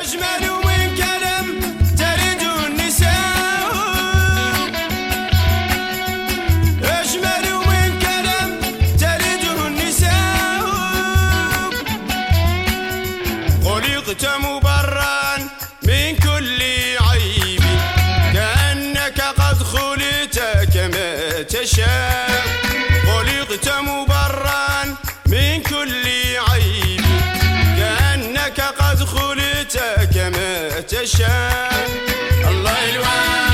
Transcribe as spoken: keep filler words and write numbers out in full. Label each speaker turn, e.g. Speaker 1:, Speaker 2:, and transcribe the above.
Speaker 1: أجمل من كلام تلد النساء، أجمل من كلام تلد النساء. خلقت مبرا من كل عيب، كأنك قد خلقت كما تشاء. خلقت مبرا من كل عيب، كأنك قد خلقت كما تشاء. الله الواحد